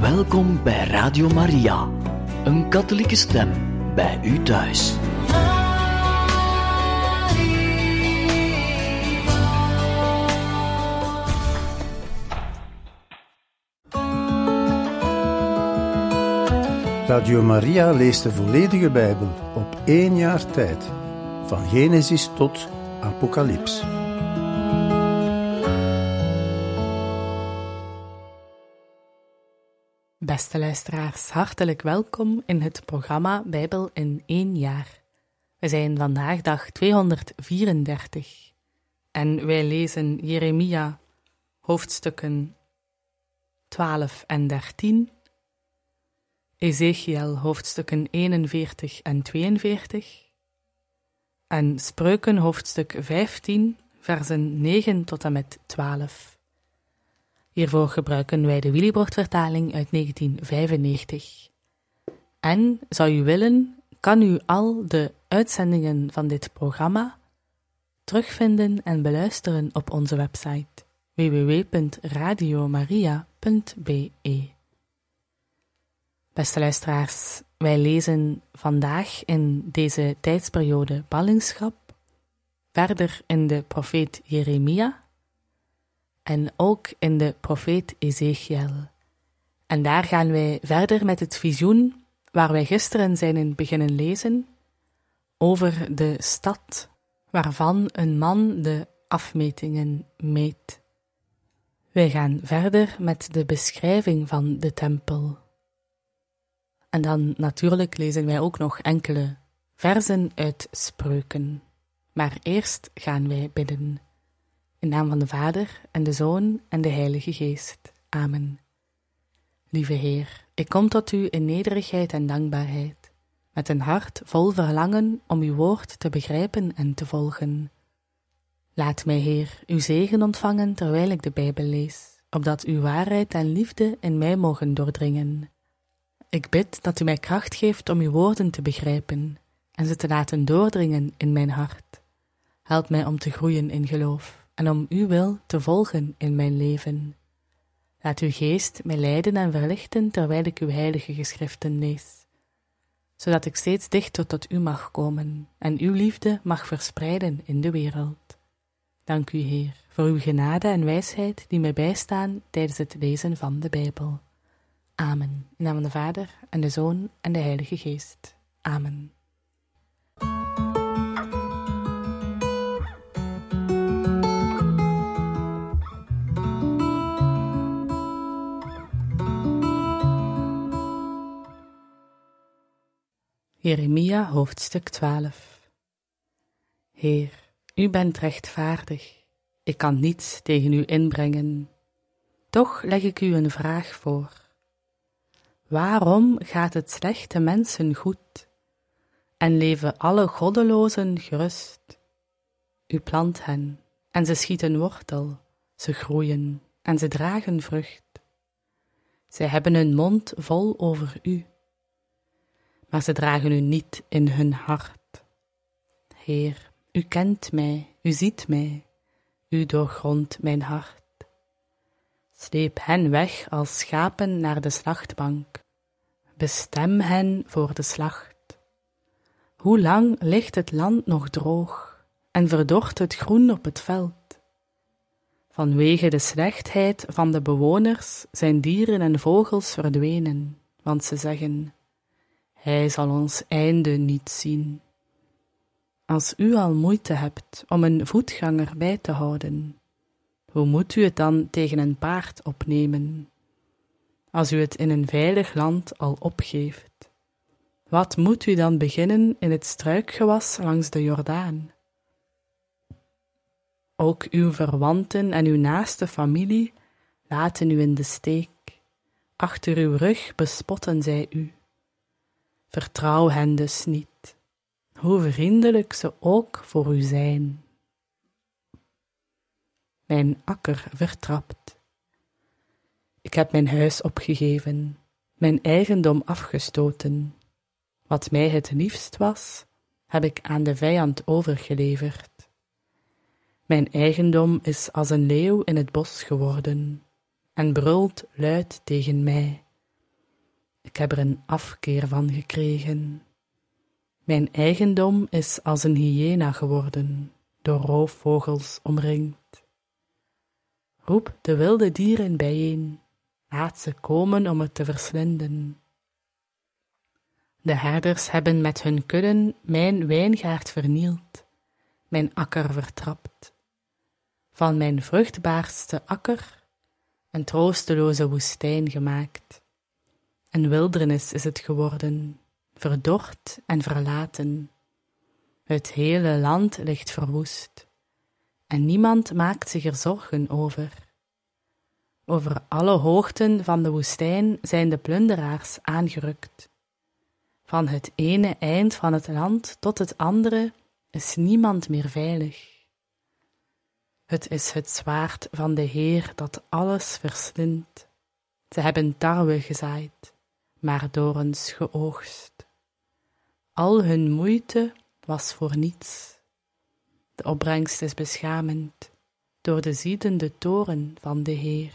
Welkom bij Radio Maria, een katholieke stem bij u thuis. Radio Maria leest de volledige Bijbel op 1 jaar tijd, van Genesis tot Apocalyps. Beste luisteraars, hartelijk welkom in het programma Bijbel in 1 jaar. We zijn vandaag dag 234 en wij lezen Jeremia hoofdstukken 12 en 13, Ezechiel hoofdstukken 41 en 42 en Spreuken hoofdstuk 15, versen 9 tot en met 12. Hiervoor gebruiken wij de Willibrord-vertaling uit 1995. En, zou u willen, kan u al de uitzendingen van dit programma terugvinden en beluisteren op onze website www.radiomaria.be. Beste luisteraars, wij lezen vandaag in deze tijdsperiode ballingschap verder in de profeet Jeremia en ook in de profeet Ezechiel. En daar gaan wij verder met het visioen waar wij gisteren zijn in beginnen lezen over de stad waarvan een man de afmetingen meet. Wij gaan verder met de beschrijving van de tempel. En dan natuurlijk lezen wij ook nog enkele versen uit Spreuken. Maar eerst gaan wij bidden. In naam van de Vader en de Zoon en de Heilige Geest. Amen. Lieve Heer, ik kom tot u in nederigheid en dankbaarheid, met een hart vol verlangen om uw woord te begrijpen en te volgen. Laat mij, Heer, uw zegen ontvangen terwijl ik de Bijbel lees, opdat uw waarheid en liefde in mij mogen doordringen. Ik bid dat u mij kracht geeft om uw woorden te begrijpen en ze te laten doordringen in mijn hart. Help mij om te groeien in geloof en om uw wil te volgen in mijn leven. Laat uw geest mij leiden en verlichten terwijl ik uw heilige geschriften lees, zodat ik steeds dichter tot u mag komen en uw liefde mag verspreiden in de wereld. Dank u, Heer, voor uw genade en wijsheid die mij bijstaan tijdens het lezen van de Bijbel. Amen. In naam van de Vader en de Zoon en de Heilige Geest. Amen. Jeremia hoofdstuk 12. Heer, u bent rechtvaardig. Ik kan niets tegen u inbrengen. Toch leg ik u een vraag voor. Waarom gaat het slechte mensen goed en leven alle goddelozen gerust? U plant hen en ze schieten wortel, ze groeien en ze dragen vrucht. Zij hebben hun mond vol over u, maar ze dragen u niet in hun hart. Heer, u kent mij, u ziet mij, u doorgrondt mijn hart. Sleep hen weg als schapen naar de slachtbank. Bestem hen voor de slacht. Hoe lang ligt het land nog droog en verdort het groen op het veld? Vanwege de slechtheid van de bewoners zijn dieren en vogels verdwenen, want ze zeggen: hij zal ons einde niet zien. Als u al moeite hebt om een voetganger bij te houden, hoe moet u het dan tegen een paard opnemen? Als u het in een veilig land al opgeeft, wat moet u dan beginnen in het struikgewas langs de Jordaan? Ook uw verwanten en uw naaste familie laten u in de steek. Achter uw rug bespotten zij u. Vertrouw hen dus niet, hoe vriendelijk ze ook voor u zijn. Mijn akker vertrapt. Ik heb mijn huis opgegeven, mijn eigendom afgestoten. Wat mij het liefst was, heb ik aan de vijand overgeleverd. Mijn eigendom is als een leeuw in het bos geworden en brult luid tegen mij. Ik heb er een afkeer van gekregen. Mijn eigendom is als een hyena geworden, door roofvogels omringd. Roep de wilde dieren bijeen, laat ze komen om het te verslinden. De herders hebben met hun kudden mijn wijngaard vernield, mijn akker vertrapt. Van mijn vruchtbaarste akker een troosteloze woestijn gemaakt. Een wildernis is het geworden, verdord en verlaten. Het hele land ligt verwoest, en niemand maakt zich er zorgen over. Over alle hoogten van de woestijn zijn de plunderaars aangerukt. Van het ene eind van het land tot het andere is niemand meer veilig. Het is het zwaard van de Heer dat alles verslindt. Ze hebben tarwe gezaaid, maar dorens geoogst. Al hun moeite was voor niets. De opbrengst is beschamend door de ziedende toorn van de Heer.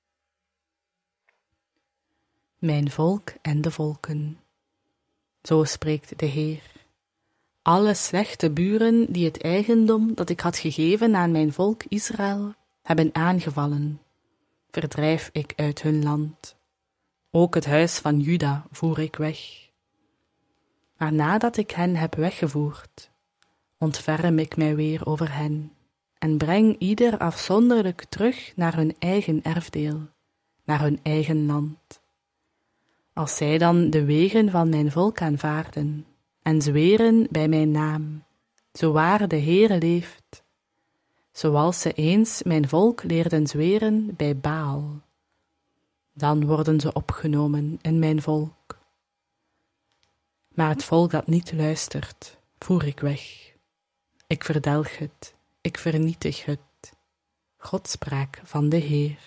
Mijn volk en de volken, zo spreekt de Heer. Alle slechte buren die het eigendom dat ik had gegeven aan mijn volk Israël hebben aangevallen, verdrijf ik uit hun land. Ook het huis van Juda voer ik weg. Maar nadat ik hen heb weggevoerd, ontferm ik mij weer over hen en breng ieder afzonderlijk terug naar hun eigen erfdeel, naar hun eigen land. Als zij dan de wegen van mijn volk aanvaarden en zweren bij mijn naam, zo waar de Heere leeft, zoals ze eens mijn volk leerden zweren bij Baal, dan worden ze opgenomen in mijn volk. Maar het volk dat niet luistert, voer ik weg. Ik verdelg het, ik vernietig het. Godspraak van de Heer.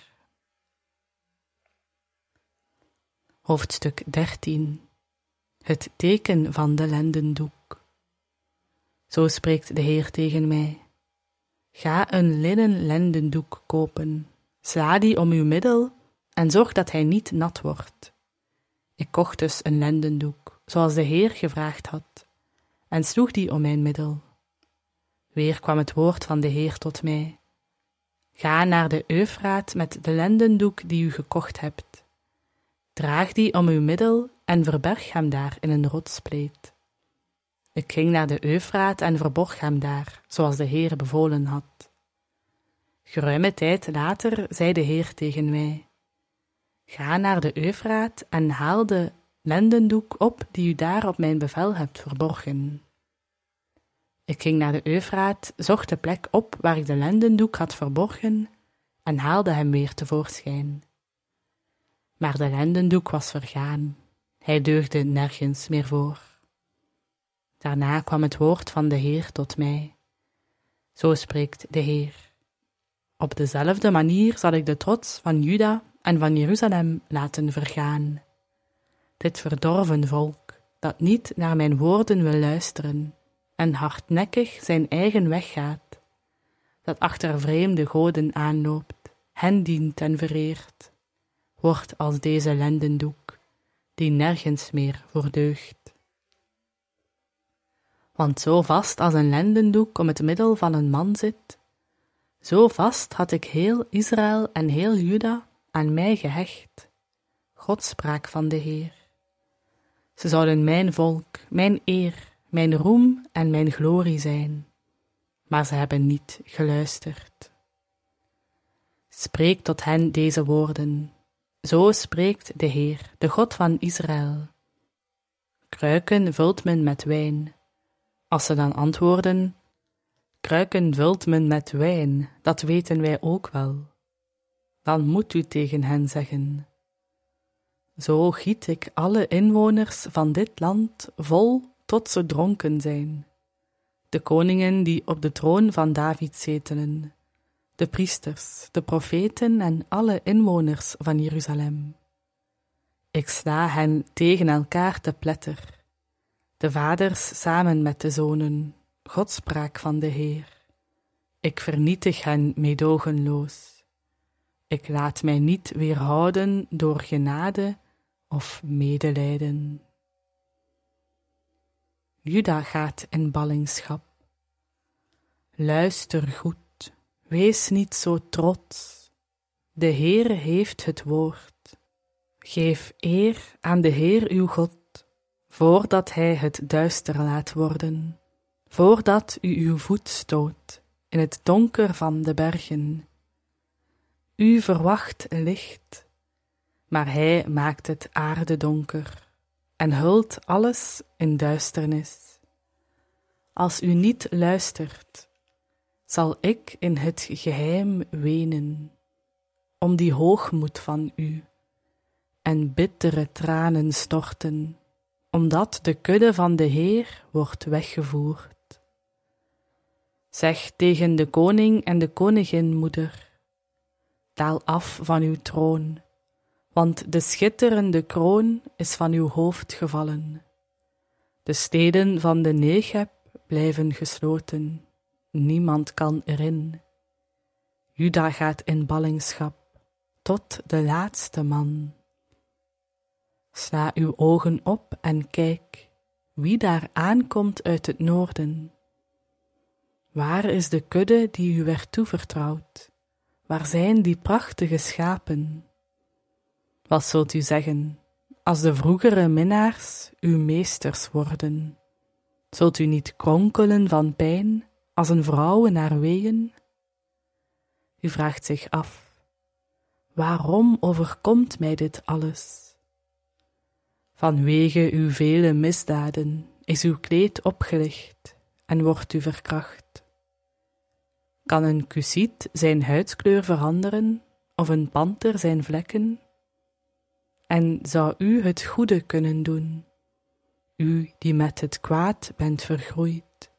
Hoofdstuk 13. Het teken van de lendendoek. Zo spreekt de Heer tegen mij. Ga een linnen lendendoek kopen, sla die om uw middel en zorg dat hij niet nat wordt. Ik kocht dus een lendendoek, zoals de Heer gevraagd had, en sloeg die om mijn middel. Weer kwam het woord van de Heer tot mij. Ga naar de Eufraat met de lendendoek die u gekocht hebt. Draag die om uw middel en verberg hem daar in een rotsspleet. Ik ging naar de Eufraat en verborg hem daar, zoals de Heer bevolen had. Geruime tijd later zei de Heer tegen mij: Ga naar de Eufraat en haal de lendendoek op die u daar op mijn bevel hebt verborgen. Ik ging naar de Eufraat, zocht de plek op waar ik de lendendoek had verborgen en haalde hem weer tevoorschijn. Maar de lendendoek was vergaan, hij deugde nergens meer voor. Daarna kwam het woord van de Heer tot mij. Zo spreekt de Heer. Op dezelfde manier zal ik de trots van Juda en van Jeruzalem laten vergaan. Dit verdorven volk, dat niet naar mijn woorden wil luisteren en hardnekkig zijn eigen weg gaat, dat achter vreemde goden aanloopt, hen dient en vereert, wordt als deze lendendoek, die nergens meer voor deugt. Want zo vast als een lendendoek om het middel van een man zit, zo vast had ik heel Israël en heel Juda aan mij gehecht. Godspraak van de Heer. Ze zouden mijn volk, mijn eer, mijn roem en mijn glorie zijn, maar ze hebben niet geluisterd. Spreek tot hen deze woorden. Zo spreekt de Heer, de God van Israël. Kruiken vult men met wijn. Als ze dan antwoorden: Kruiken vult men met wijn, dat weten wij ook wel. Dan moet u tegen hen zeggen: Zo giet ik alle inwoners van dit land vol tot ze dronken zijn. De koningen die op de troon van David zetelen, de priesters, de profeten en alle inwoners van Jeruzalem. Ik sla hen tegen elkaar te pletter, de vaders samen met de zonen, Godspraak van de Heer. Ik vernietig hen meedogenloos. Ik laat mij niet weerhouden door genade of medelijden. Juda gaat in ballingschap. Luister goed, wees niet zo trots. De Heere heeft het woord. Geef eer aan de Heer uw God, voordat hij het duister laat worden, voordat u uw voet stoot in het donker van de bergen. U verwacht licht, maar hij maakt het aardedonker en hult alles in duisternis. Als u niet luistert, zal ik in het geheim wenen, om die hoogmoed van u, en bittere tranen storten, omdat de kudde van de Heer wordt weggevoerd. Zeg tegen de koning en de koninginmoeder: daal af van uw troon, want de schitterende kroon is van uw hoofd gevallen. De steden van de Negeb blijven gesloten, niemand kan erin. Juda gaat in ballingschap, tot de laatste man. Sla uw ogen op en kijk, wie daar aankomt uit het noorden. Waar is de kudde die u werd toevertrouwd? Waar zijn die prachtige schapen? Wat zult u zeggen, als de vroegere minnaars uw meesters worden? Zult u niet kronkelen van pijn, als een vrouw in haar weeën? U vraagt zich af, waarom overkomt mij dit alles? Vanwege uw vele misdaden is uw kleed opgelicht en wordt u verkracht. Kan een kusiet zijn huidskleur veranderen, of een panter zijn vlekken? En zou u het goede kunnen doen, u die met het kwaad bent vergroeid?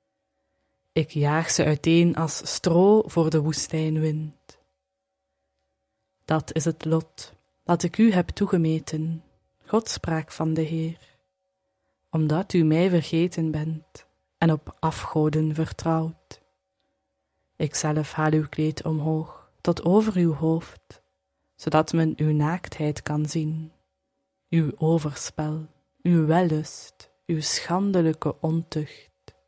Ik jaag ze uiteen als stro voor de woestijnwind. Dat is het lot dat ik u heb toegemeten, God sprak van de Heer, omdat u mij vergeten bent en op afgoden vertrouwt. Ikzelf haal uw kleed omhoog tot over uw hoofd, zodat men uw naaktheid kan zien, uw overspel, uw wellust, uw schandelijke ontucht.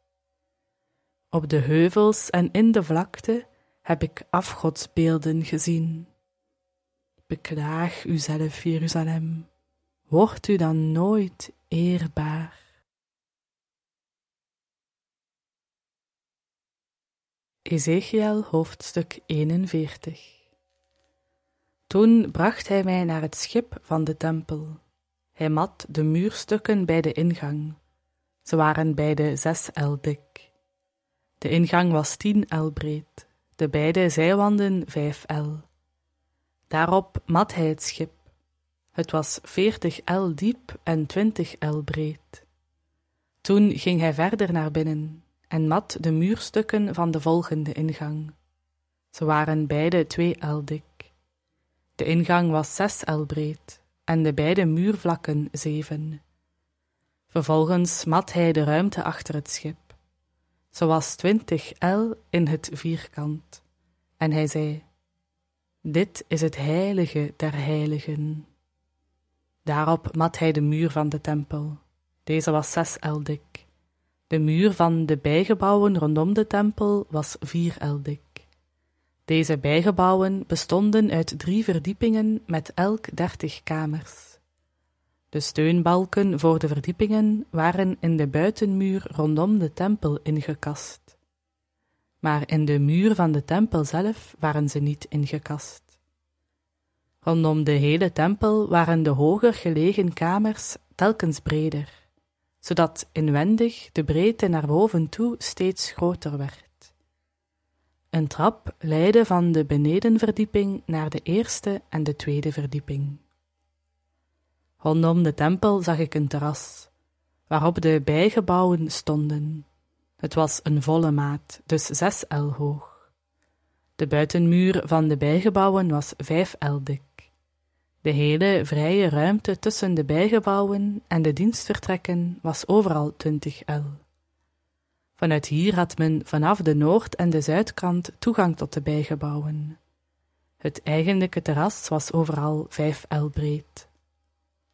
Op de heuvels en in de vlakte heb ik afgodsbeelden gezien. Beklaag uzelf, Jeruzalem, wordt u dan nooit eerbaar? Ezechiël hoofdstuk 41. Toen bracht hij mij naar het schip van de tempel. Hij mat de muurstukken bij de ingang. Ze waren beide 6 el dik. De ingang was 10 el breed, de beide zijwanden 5 el. Daarop mat hij het schip. Het was 40 el diep en 20 el breed. Toen ging hij verder naar binnen en mat de muurstukken van de volgende ingang. Ze waren beide 2 el dik. De ingang was 6 el breed en de beide muurvlakken 7. Vervolgens mat hij de ruimte achter het schip. Ze was 20 el in het vierkant. En hij zei: dit is het heilige der heiligen. Daarop mat hij de muur van de tempel. Deze was 6 el dik. De muur van de bijgebouwen rondom de tempel was 4 el dik. Deze bijgebouwen bestonden uit 3 verdiepingen met elk 30 kamers. De steunbalken voor de verdiepingen waren in de buitenmuur rondom de tempel ingekast. Maar in de muur van de tempel zelf waren ze niet ingekast. Rondom de hele tempel waren de hoger gelegen kamers telkens breder, zodat inwendig de breedte naar boven toe steeds groter werd. Een trap leidde van de benedenverdieping naar de eerste en de tweede verdieping. Rondom de tempel zag ik een terras, waarop de bijgebouwen stonden. Het was een volle maat, dus 6 el hoog. De buitenmuur van de bijgebouwen was 5 el dik. De hele vrije ruimte tussen de bijgebouwen en de dienstvertrekken was overal 20 el. Vanuit hier had men vanaf de noord- en de zuidkant toegang tot de bijgebouwen. Het eigenlijke terras was overal 5 el breed.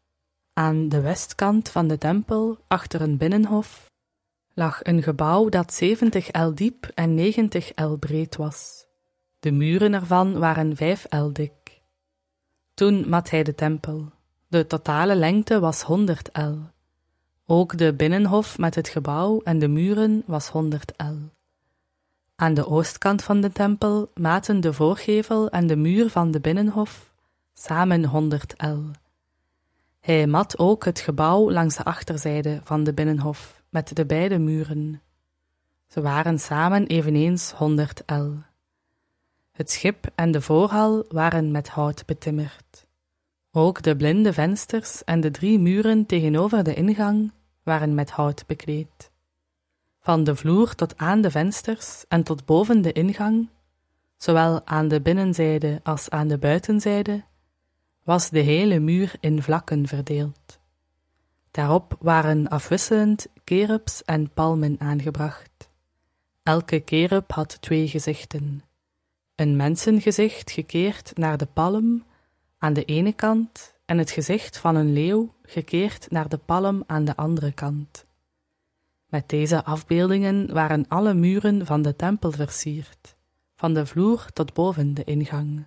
Aan de westkant van de tempel, achter een binnenhof, lag een gebouw dat 70 el diep en 90 el breed was. De muren ervan waren 5 el dik. Toen mat hij de tempel. De totale lengte was 100 el. Ook de binnenhof met het gebouw en de muren was 100 el. Aan de oostkant van de tempel maten de voorgevel en de muur van de binnenhof samen 100 el. Hij mat ook het gebouw langs de achterzijde van de binnenhof met de beide muren. Ze waren samen eveneens 100 el. Het schip en de voorhal waren met hout betimmerd. Ook de blinde vensters en de 3 muren tegenover de ingang waren met hout bekleed. Van de vloer tot aan de vensters en tot boven de ingang, zowel aan de binnenzijde als aan de buitenzijde, was de hele muur in vlakken verdeeld. Daarop waren afwisselend kerubs en palmen aangebracht. Elke kerub had 2 gezichten. Een mensengezicht gekeerd naar de palm aan de ene kant en het gezicht van een leeuw gekeerd naar de palm aan de andere kant. Met deze afbeeldingen waren alle muren van de tempel versierd, van de vloer tot boven de ingang.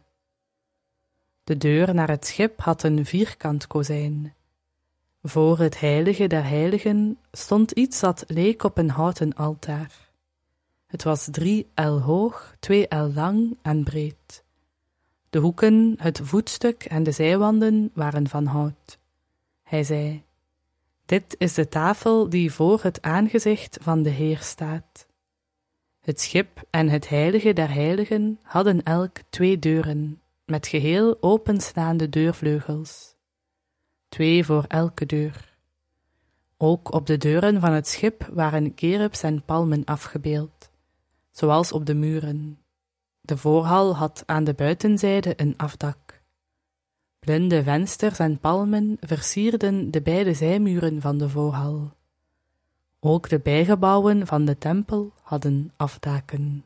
De deur naar het schip had een vierkant kozijn. Voor het heilige der heiligen stond iets dat leek op een houten altaar. Het was 3 el hoog, 2 el lang en breed. De hoeken, het voetstuk en de zijwanden waren van hout. Hij zei: dit is de tafel die voor het aangezicht van de Heer staat. Het schip en het heilige der heiligen hadden elk 2 deuren, met geheel openstaande deurvleugels. 2 voor elke deur. Ook op de deuren van het schip waren kerubs en palmen afgebeeld, zoals op de muren. De voorhal had aan de buitenzijde een afdak. Blinde vensters en palmen versierden de beide zijmuren van de voorhal. Ook de bijgebouwen van de tempel hadden afdaken.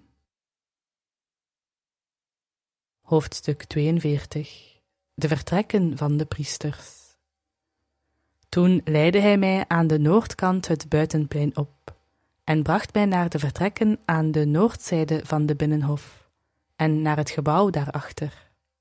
Hoofdstuk 42. De vertrekken van de priesters. Toen leidde hij mij aan de noordkant het buitenplein op en bracht mij naar de vertrekken aan de noordzijde van de binnenhof en naar het gebouw daarachter.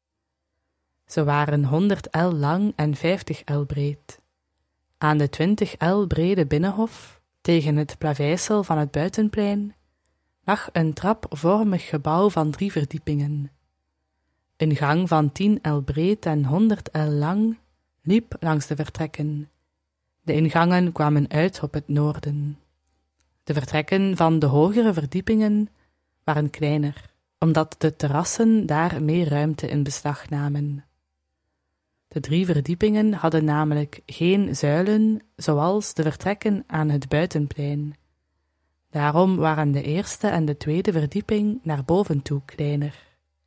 Ze waren 100 el lang en 50 el breed. Aan de 20 el brede binnenhof, tegen het plaveisel van het buitenplein, lag een trapvormig gebouw van 3 verdiepingen. Een gang van 10 el breed en 100 el lang liep langs de vertrekken. De ingangen kwamen uit op het noorden. De vertrekken van de hogere verdiepingen waren kleiner, omdat de terrassen daar meer ruimte in beslag namen. De 3 verdiepingen hadden namelijk geen zuilen, zoals de vertrekken aan het buitenplein. Daarom waren de eerste en de tweede verdieping naar boven toe kleiner.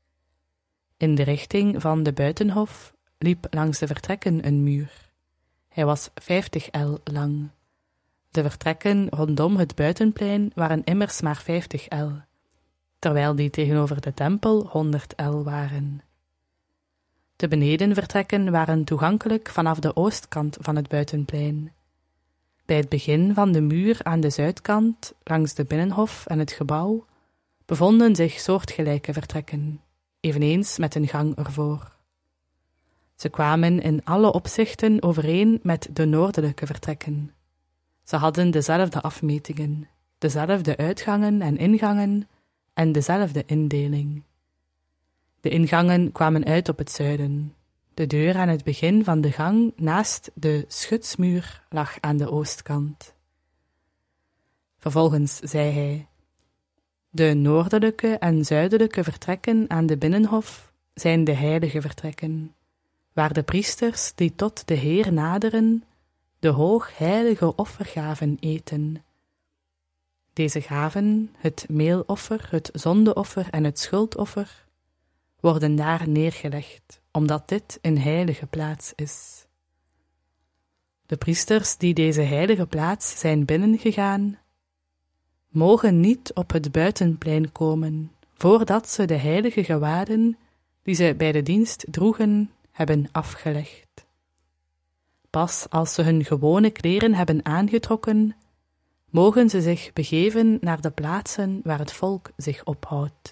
In de richting van de buitenhof liep langs de vertrekken een muur. Hij was 50 el lang. De vertrekken rondom het buitenplein waren immers maar 50 el, terwijl die tegenover de tempel 100 el waren. De benedenvertrekken waren toegankelijk vanaf de oostkant van het buitenplein. Bij het begin van de muur aan de zuidkant, langs de binnenhof en het gebouw, bevonden zich soortgelijke vertrekken, eveneens met een gang ervoor. Ze kwamen in alle opzichten overeen met de noordelijke vertrekken. Ze hadden dezelfde afmetingen, dezelfde uitgangen en ingangen en dezelfde indeling. De ingangen kwamen uit op het zuiden. De deur aan het begin van de gang naast de schutsmuur lag aan de oostkant. Vervolgens zei hij: de noordelijke en zuidelijke vertrekken aan de binnenhof zijn de heilige vertrekken, waar de priesters die tot de Heer naderen, de hoogheilige offergaven eten. Deze gaven, het meeloffer, het zondeoffer en het schuldoffer, worden daar neergelegd, omdat dit een heilige plaats is. De priesters die deze heilige plaats zijn binnengegaan, mogen niet op het buitenplein komen, voordat ze de heilige gewaden, die ze bij de dienst droegen, hebben afgelegd. Pas als ze hun gewone kleren hebben aangetrokken, mogen ze zich begeven naar de plaatsen waar het volk zich ophoudt.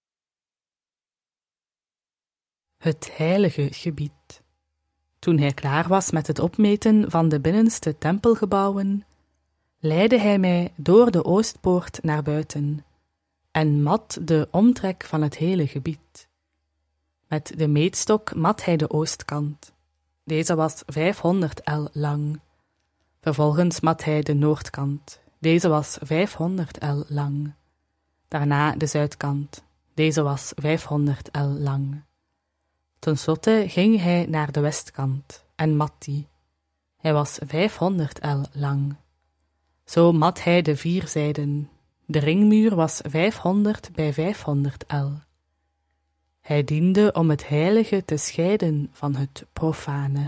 Het heilige gebied. Toen hij klaar was met het opmeten van de binnenste tempelgebouwen, leidde hij mij door de oostpoort naar buiten en mat de omtrek van het hele gebied. Met de meetstok mat hij de oostkant. Deze was 500 el lang. Vervolgens mat hij de noordkant. Deze was 500 el lang. Daarna de zuidkant. Deze was 500 el lang. Ten slotte ging hij naar de westkant en mat die. Hij was 500 el lang. Zo mat hij de 4 zijden. De ringmuur was 500 bij 500 el. Hij diende om het heilige te scheiden van het profane.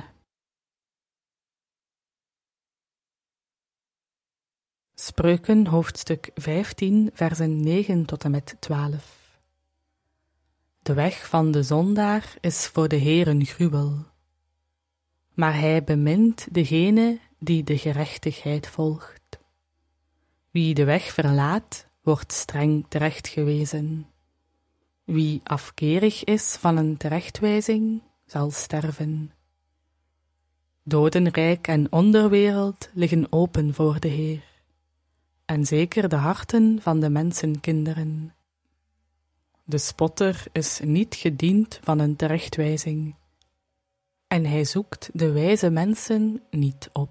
Spreuken hoofdstuk 15 versen 9 tot en met 12. De weg van de zondaar is voor de Heer een gruwel, maar hij bemint degene die de gerechtigheid volgt. Wie de weg verlaat, wordt streng terechtgewezen. Wie afkerig is van een terechtwijzing, zal sterven. Dodenrijk en onderwereld liggen open voor de Heer, en zeker de harten van de mensenkinderen. De spotter is niet gediend van een terechtwijzing, en hij zoekt de wijze mensen niet op.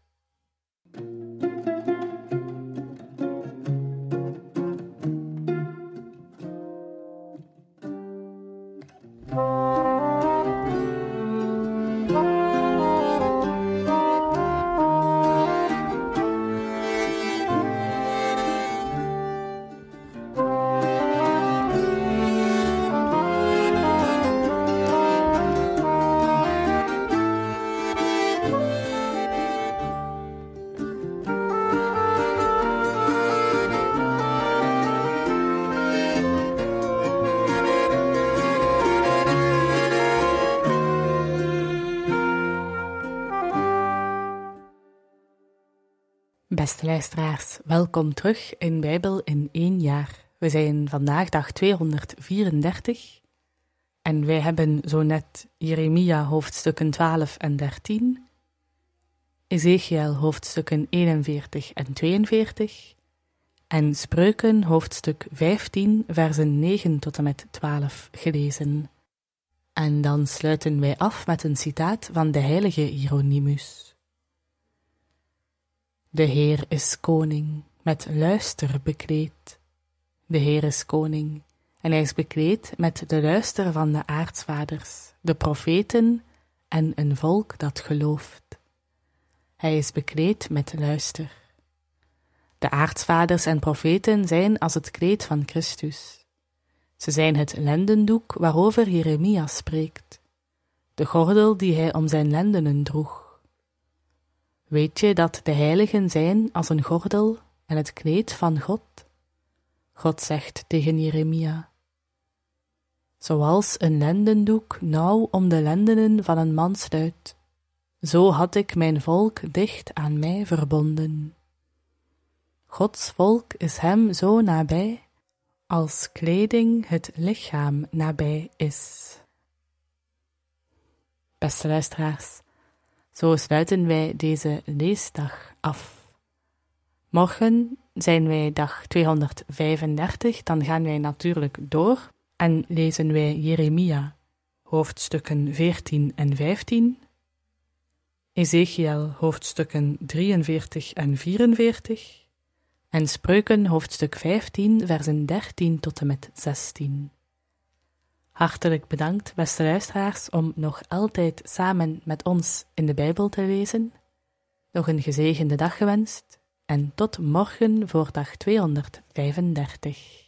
Beste luisteraars, welkom terug in Bijbel in 1 jaar. We zijn vandaag dag 234 en wij hebben zo net Jeremia hoofdstukken 12 en 13, Ezekiel hoofdstukken 41 en 42 en Spreuken hoofdstuk 15 versen 9 tot en met 12 gelezen. En dan sluiten wij af met een citaat van de heilige Hieronymus. De Heer is koning, met luister bekleed. De Heer is koning, en hij is bekleed met de luister van de aartsvaders, de profeten en een volk dat gelooft. Hij is bekleed met luister. De aartsvaders en profeten zijn als het kleed van Christus. Ze zijn het lendendoek waarover Jeremia spreekt, de gordel die hij om zijn lendenen droeg. Weet je dat de heiligen zijn als een gordel en het kleed van God? God zegt tegen Jeremia: zoals een lendendoek nauw om de lendenen van een man sluit, zo had ik mijn volk dicht aan mij verbonden. Gods volk is hem zo nabij, als kleding het lichaam nabij is. Beste luisteraars, zo sluiten wij deze leesdag af. Morgen zijn wij dag 235, dan gaan wij natuurlijk door en lezen wij Jeremia, hoofdstukken 14 en 15, Ezekiel, hoofdstukken 43 en 44, en Spreuken, hoofdstuk 15, versen 13 tot en met 16. Hartelijk bedankt, beste luisteraars, om nog altijd samen met ons in de Bijbel te lezen. Nog een gezegende dag gewenst en tot morgen voor dag 235.